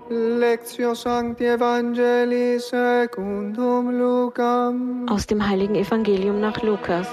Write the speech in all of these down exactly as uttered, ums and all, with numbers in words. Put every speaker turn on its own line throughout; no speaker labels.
Lectio Sancti Evangelii secundum Lucam.
Aus dem Heiligen Evangelium nach Lukas.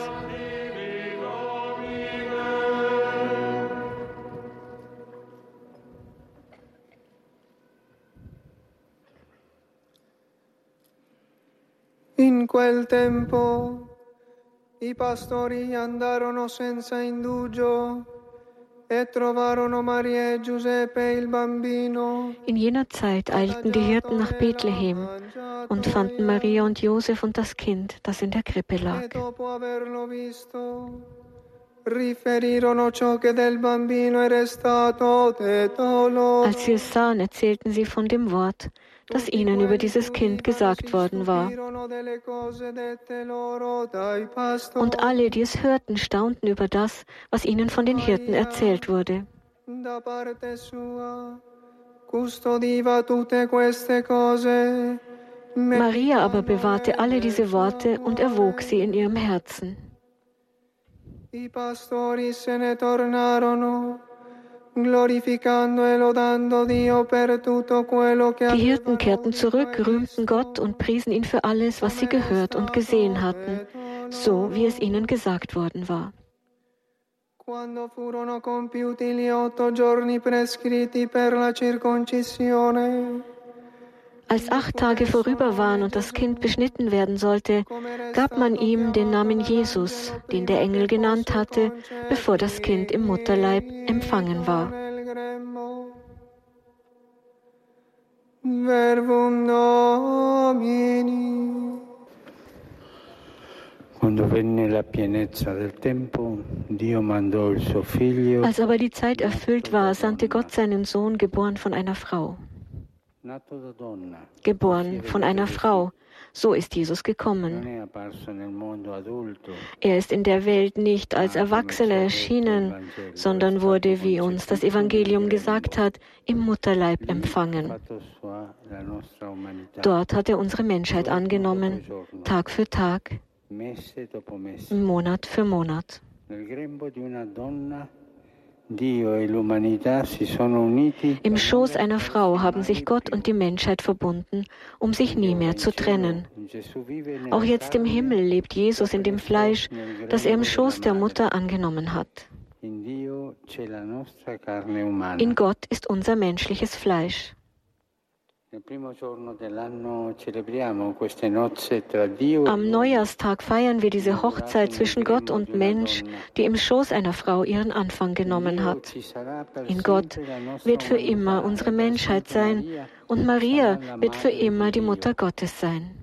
In quel tempo i pastori andarono senza indugio e trovarono Maria e Giuseppe il bambino.
In jener Zeit eilten die Hirten nach Bethlehem und fanden Maria und Josef und das Kind, das in der Krippe lag.
E dopo averlo visto, riferirono ciò che del bambino era stato detto loro.
Als sie es sahen, erzählten sie von dem Wort, das ihnen über dieses Kind gesagt worden war. Und alle, die es hörten, staunten über das, was ihnen von den Hirten erzählt wurde. Maria aber bewahrte alle diese Worte und erwog sie in ihrem Herzen.
I pastori se ne tornarono, glorificando e lodando Dio per tutto quello che
Die Hirten kehrten zurück, rühmten Gott und priesen ihn für alles, was sie gehört und gesehen hatten, so wie es ihnen gesagt worden war.
Quando furono compiuti gli otto giorni prescritti per la circoncisione,
Als acht Tage vorüber waren und das Kind beschnitten werden sollte, gab man ihm den Namen Jesus, den der Engel genannt hatte, bevor das Kind im Mutterleib empfangen war.
Verbum Domini.
Quando venne la pienezza del tempo, Dio mandò il suo figlio.
Als aber die Zeit erfüllt war, sandte Gott seinen Sohn, geboren von einer Frau. Geboren von einer Frau. So ist Jesus gekommen. Er ist in der Welt nicht als Erwachsener erschienen, sondern wurde, wie uns das Evangelium gesagt hat, im Mutterleib empfangen. Dort hat er unsere Menschheit angenommen, Tag für Tag, Monat für Monat. Im Schoß einer Frau haben sich Gott und die Menschheit verbunden, um sich nie mehr zu trennen. Auch jetzt im Himmel lebt Jesus in dem Fleisch, das er im Schoß der Mutter angenommen hat. In Gott ist unser menschliches Fleisch. Am Neujahrstag feiern wir diese Hochzeit zwischen Gott und Mensch, die im Schoß einer Frau ihren Anfang genommen hat. In Gott wird für immer unsere Menschheit sein und Maria wird für immer die Mutter Gottes sein.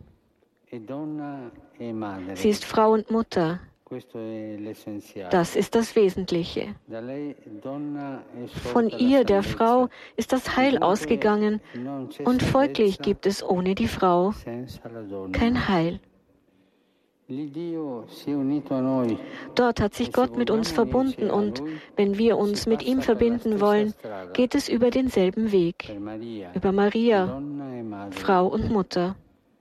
Sie ist Frau und Mutter. Das ist das Wesentliche. Von ihr, der Frau, ist das Heil ausgegangen und folglich gibt es ohne die Frau kein Heil. Dort hat sich Gott mit uns verbunden und wenn wir uns mit ihm verbinden wollen, geht es über denselben Weg, über Maria, Frau und Mutter.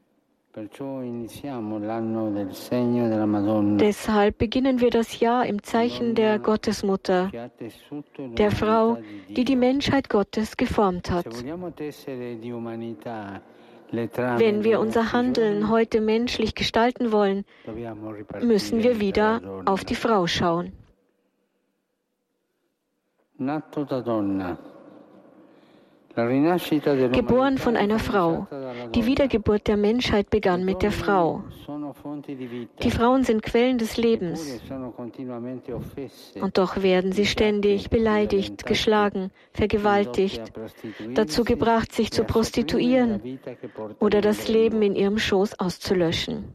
Deshalb beginnen wir das Jahr im Zeichen der Gottesmutter, der Frau, die die Menschheit Gottes geformt hat. Wenn wir unser Handeln heute menschlich gestalten wollen, müssen wir wieder auf die Frau schauen. Geboren von einer Frau. Die Wiedergeburt der Menschheit begann mit der Frau. Die Frauen sind Quellen des Lebens. Und doch werden sie ständig beleidigt, geschlagen, vergewaltigt, dazu gebracht, sich zu prostituieren oder das Leben in ihrem Schoß auszulöschen.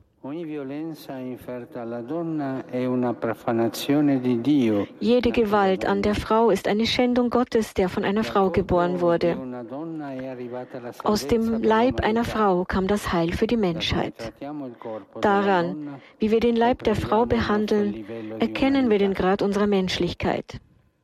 Jede Gewalt an der Frau ist eine Schändung Gottes, der von einer Frau geboren wurde. Aus dem Leib einer Frau kam das Heil für die Menschheit. Daran, wie wir den Leib der Frau behandeln, erkennen wir den Grad unserer Menschlichkeit.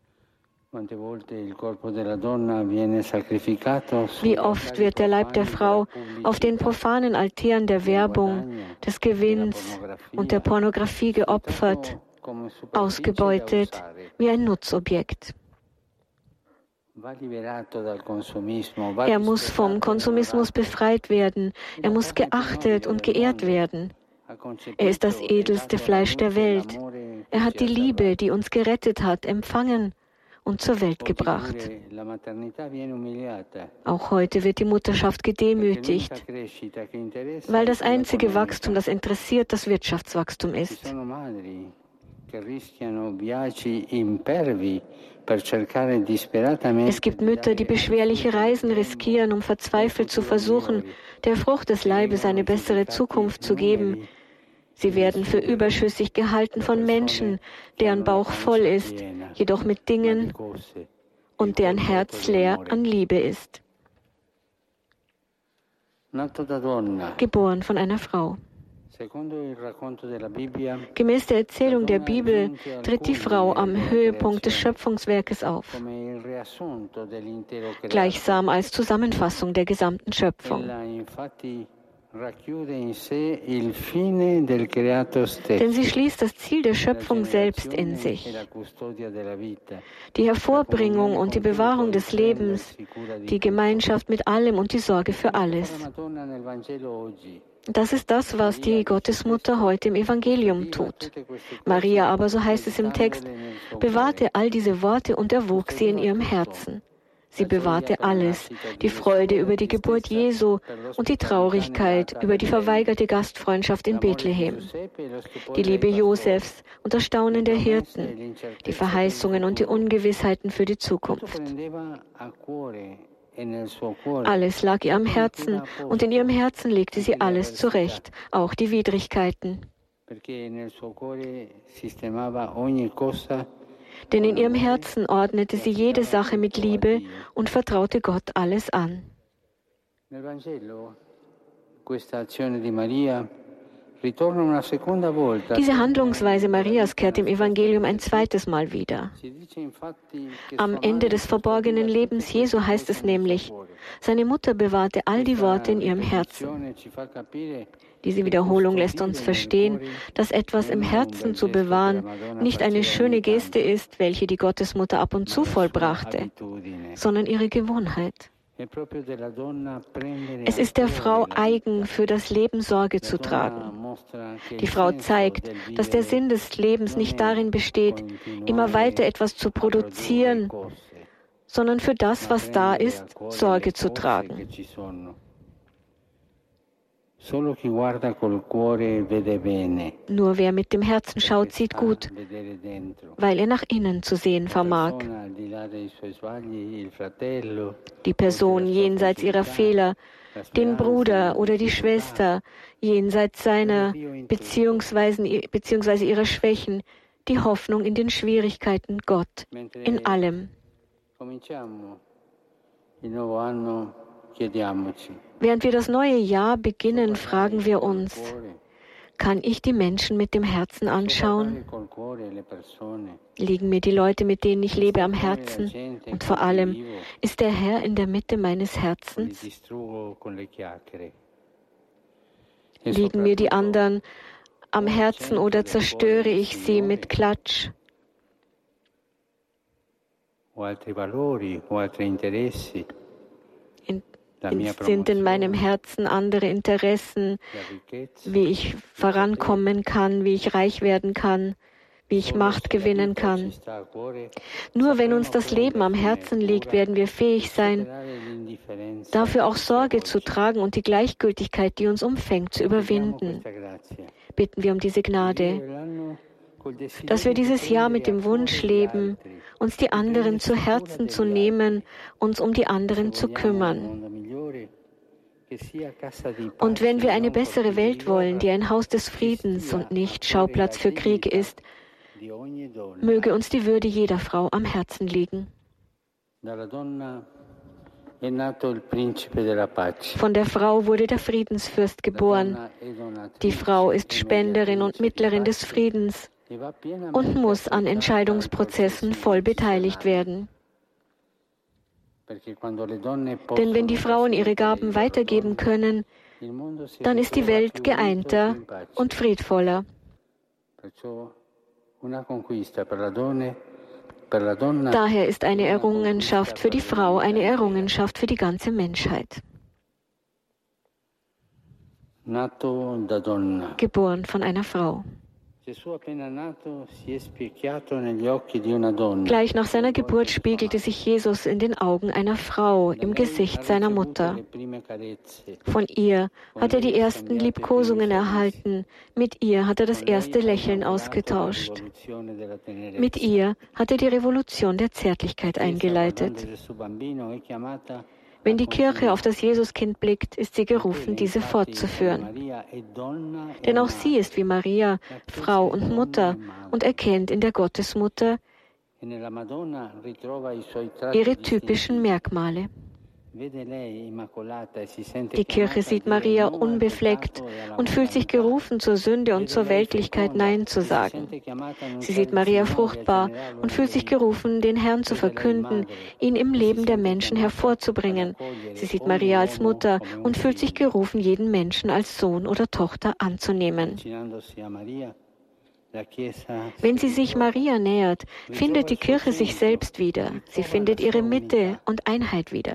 Wie oft wird der Leib der Frau auf den profanen Altären der Werbung, des Gewinns und der Pornografie geopfert, ausgebeutet wie ein Nutzobjekt. Er muss vom Konsumismus befreit werden. Er muss geachtet und geehrt werden. Er ist das edelste Fleisch der Welt. Er hat die Liebe, die uns gerettet hat, empfangen und zur Welt gebracht. Auch heute wird die Mutterschaft gedemütigt, weil das einzige Wachstum, das interessiert, das Wirtschaftswachstum ist. Es gibt Mütter, die beschwerliche Reisen riskieren, um verzweifelt zu versuchen, der Frucht des Leibes eine bessere Zukunft zu geben. Sie werden für überschüssig gehalten von Menschen, deren Bauch voll ist, jedoch mit Dingen und deren Herz leer an Liebe ist. Geboren von einer Frau. Gemäß der Erzählung der Bibel tritt die Frau am Höhepunkt des Schöpfungswerkes auf, gleichsam als Zusammenfassung der gesamten Schöpfung. Denn sie schließt das Ziel der Schöpfung selbst in sich. Die Hervorbringung und die Bewahrung des Lebens, die Gemeinschaft mit allem und die Sorge für alles. Das ist das, was die Gottesmutter heute im Evangelium tut. Maria aber, so heißt es im Text, bewahrte all diese Worte und erwog sie in ihrem Herzen. Sie bewahrte alles, die Freude über die Geburt Jesu und die Traurigkeit über die verweigerte Gastfreundschaft in Bethlehem, die Liebe Josefs und das Staunen der Hirten, die Verheißungen und die Ungewissheiten für die Zukunft. Alles lag ihr am Herzen und in ihrem Herzen legte sie alles zurecht, auch die Widrigkeiten. Denn in ihrem Herzen ordnete sie jede Sache mit Liebe und vertraute Gott alles an. Diese Handlungsweise Marias kehrt im Evangelium ein zweites Mal wieder. Am Ende des verborgenen Lebens Jesu heißt es nämlich, seine Mutter bewahrte all die Worte in ihrem Herzen. Diese Wiederholung lässt uns verstehen, dass etwas im Herzen zu bewahren nicht eine schöne Geste ist, welche die Gottesmutter ab und zu vollbrachte, sondern ihre Gewohnheit. Es ist der Frau eigen, für das Leben Sorge zu tragen. Die Frau zeigt, dass der Sinn des Lebens nicht darin besteht, immer weiter etwas zu produzieren, sondern für das, was da ist, Sorge zu tragen. Nur wer mit dem Herzen schaut, sieht gut, weil er nach innen zu sehen vermag. Die Person jenseits ihrer Fehler, den Bruder oder die Schwester, jenseits seiner beziehungsweise, beziehungsweise ihrer Schwächen, die Hoffnung in den Schwierigkeiten, Gott in allem. Während wir das neue Jahr beginnen, fragen wir uns, kann ich die Menschen mit dem Herzen anschauen? Liegen mir die Leute, mit denen ich lebe, am Herzen? Und vor allem, ist der Herr in der Mitte meines Herzens? Liegen mir die anderen am Herzen oder zerstöre ich sie mit Klatsch? In Sind in meinem Herzen andere Interessen, wie ich vorankommen kann, wie ich reich werden kann, wie ich Macht gewinnen kann. Nur wenn uns das Leben am Herzen liegt, werden wir fähig sein, dafür auch Sorge zu tragen und die Gleichgültigkeit, die uns umfängt, zu überwinden. Bitten wir um diese Gnade, dass wir dieses Jahr mit dem Wunsch leben, uns die anderen zu Herzen zu nehmen, uns um die anderen zu kümmern. Und wenn wir eine bessere Welt wollen, die ein Haus des Friedens und nicht Schauplatz für Krieg ist, möge uns die Würde jeder Frau am Herzen liegen. Von der Frau wurde der Friedensfürst geboren. Die Frau ist Spenderin und Mittlerin des Friedens und muss an Entscheidungsprozessen voll beteiligt werden. Denn wenn die Frauen ihre Gaben weitergeben können, dann ist die Welt geeinter und friedvoller. Daher ist eine Errungenschaft für die Frau eine Errungenschaft für die ganze Menschheit. Geboren von einer Frau. Gleich nach seiner Geburt spiegelte sich Jesus in den Augen einer Frau im Gesicht seiner Mutter. Von ihr hat er die ersten Liebkosungen erhalten, mit ihr hat er das erste Lächeln ausgetauscht. Mit ihr hat er die Revolution der Zärtlichkeit eingeleitet. Wenn die Kirche auf das Jesuskind blickt, ist sie gerufen, diese fortzuführen. Denn auch sie ist wie Maria, Frau und Mutter, und erkennt in der Gottesmutter ihre typischen Merkmale. Die Kirche sieht Maria unbefleckt und fühlt sich gerufen, zur Sünde und zur Weltlichkeit Nein zu sagen. Sie sieht Maria fruchtbar und fühlt sich gerufen, den Herrn zu verkünden, ihn im Leben der Menschen hervorzubringen. Sie sieht Maria als Mutter und fühlt sich gerufen, jeden Menschen als Sohn oder Tochter anzunehmen. Wenn sie sich Maria nähert, findet die Kirche sich selbst wieder. Sie findet ihre Mitte und Einheit wieder.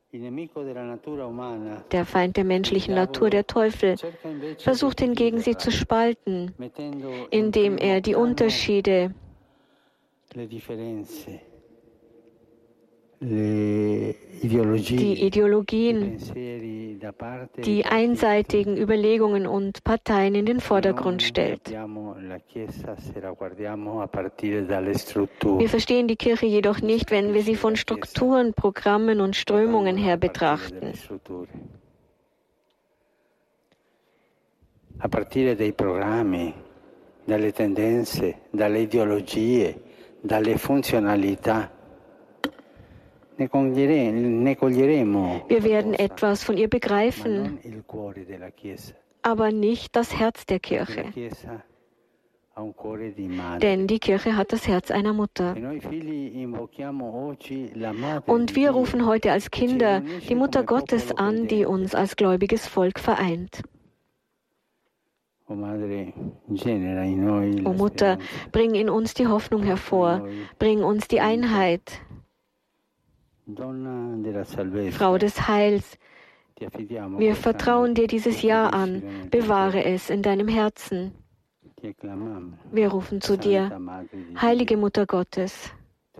Der Feind der menschlichen Natur, der Teufel, versucht hingegen, sie zu spalten, indem er die Unterschiede, die Ideologien, die einseitigen Überlegungen und Parteien in den Vordergrund stellt. Wir verstehen die Kirche jedoch nicht, wenn wir sie von Strukturen, Programmen und Strömungen her betrachten.
A partire dai programmi, dalle tendenze, dalle ideologie, dalle funzionalità. Wir
werden etwas von ihr begreifen, aber nicht das Herz der Kirche. Denn die Kirche hat das Herz einer Mutter. Und wir rufen heute als Kinder die Mutter Gottes an, die uns als gläubiges Volk vereint. O Mutter, bring in uns die Hoffnung hervor, bring uns die Einheit. Frau des Heils, wir vertrauen dir dieses Jahr an, bewahre es in deinem Herzen. Wir rufen zu dir, heilige Mutter Gottes.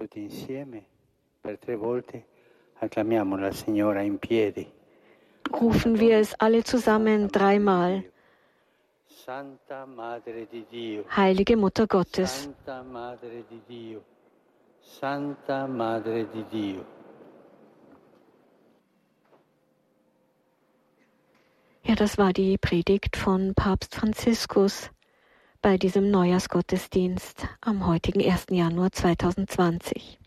Rufen wir es alle zusammen dreimal. Heilige Mutter Gottes.
Santa Madre di Dio.
Ja, das war die Predigt von Papst Franziskus bei diesem Neujahrsgottesdienst am heutigen ersten Januar zweitausendzwanzig.